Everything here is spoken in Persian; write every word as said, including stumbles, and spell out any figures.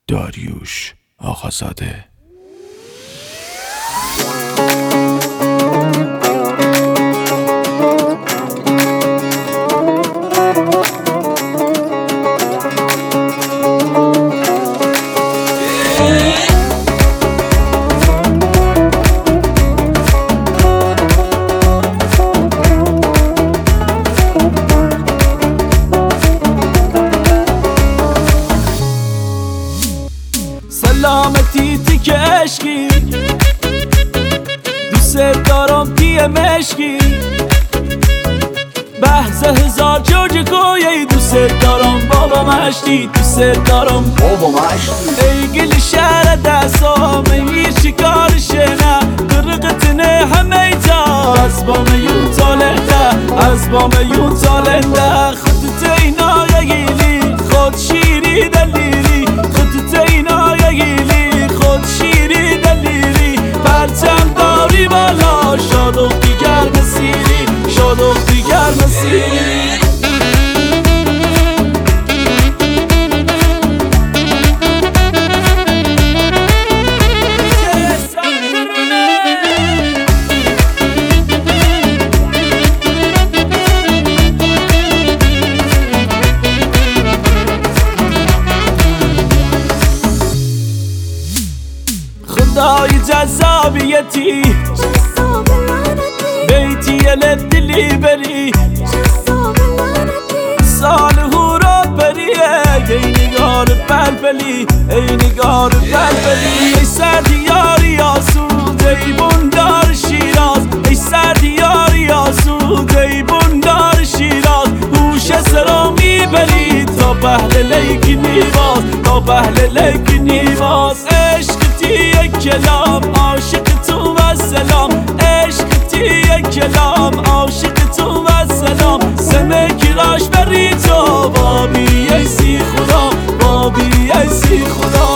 داریوش آقازاده. سلامتی تی که عشقی دوست دارم تی مشکی بحث هزار جوج کویی دوست دارم بابا مشتی دوست دارم بابا مشتی ای گل شهر دستام ای شکارشه نه قرقتنه همه تا از با میون تالنده از با میون تالنده خودت اینا یگیلی خود شیری دلیری خودت اینا یگیلی خود شیری دلیری پرچم داری بالا شادو دیگر مسیری شادو دیگر مسیری خدای جذابیتی بیتی لدلی بری سال هورا بریه ای نگار پلپلی ای نگار پلپلی ای سردیاری آسود ای بندار شیراز ای سردیاری آسود ای بندار شیراز هوش سرا میبری تا پهل لیک نیواز تا پهل لیک نیواز عشق تی کلام عاشق تو و سلام عشق تی کلام عاشق تو و سلام سمه کراش بری تو بابی ایسی خدا بابی ایسی خدا